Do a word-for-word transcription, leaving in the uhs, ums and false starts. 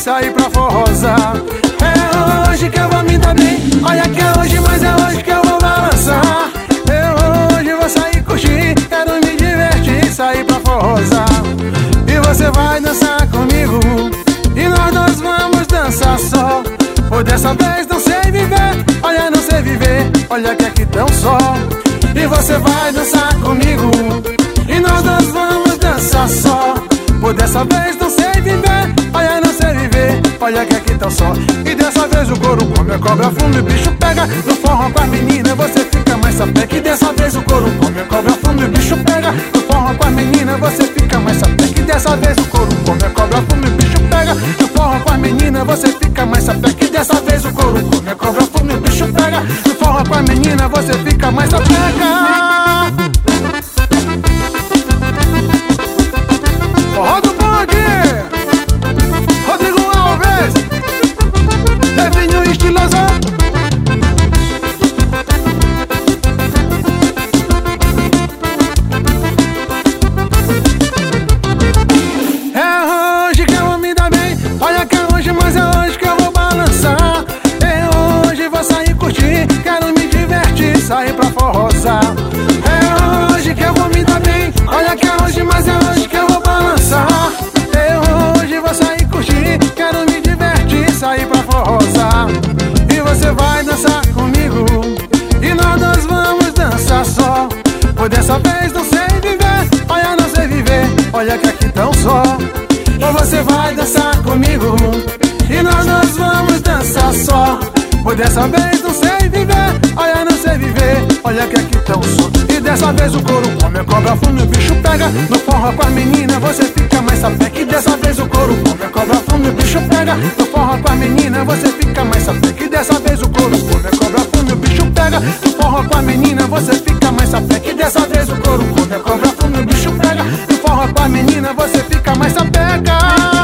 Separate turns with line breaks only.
sair pra forrosar. É hoje que eu vou me dar bem, olha que é hoje, mas é hoje que eu vou balançar. Eu hoje vou sair curtir, quero me divertir, sair pra forrosar. E você vai dançar comigo, e nós dois vamos dançar só. Pois dessa vez não sei viver, olha não sei viver, olha que aqui tão só. E você vai dançar comigo, e nós dois vamos dançar só. Pois dessa vez não sei viver, olha não sei viver, olha que aqui tão só. E dessa vez o couro come, a cobra fume, o bicho pega. No forró com as meninas você fica mais sapé. Que dessa vez o couro come, a cobra fume, o bicho pega. No forró com as meninas você fica mais sapé. Que dessa vez o couro come, a cobra fume, o bicho pega. No forró com as meninas você fica mais sapé. Que dessa vez o couro come, a cobra fume, o bicho pega. No forró com as meninas você fica mais sapé. Forró do bom aqui, Rodrigo Alves, Devinho estiloso. É hoje que eu vou me dar bem, olha que é hoje, mas é hoje que eu vou balançar. É hoje vou sair curtir, quero me divertir, sair pra forrosar. É hoje que eu vou me dar bem, olha que é hoje, mas é hoje que eu vou balançar. Eu hoje vou sair curtir, quero me divertir, sair pra forrosar. E você vai dançar comigo, e nós dois vamos dançar só. Pois dessa vez não sei viver, olha não sei viver, olha que aqui tão só. Ou você vai dançar comigo, e nós dois vamos dançar só. Pois dessa vez não sei viver, olha não sei viver, olha que aqui tão só. E dessa vez o couro come, a cobra fume, o bicho pega. No forró com as meninas você fica mais sapé. Que dessa vez o couro come, a cobra fume, o bicho pega. No forró com as meninas você fica mais sapé. Que dessa vez o couro come, a cobra fume, o bicho pega. No forró com as meninas você fica mais sapé. Que dessa vez o couro come, a cobra fume, o bicho pega. No forró com as meninas você fica mais sapé.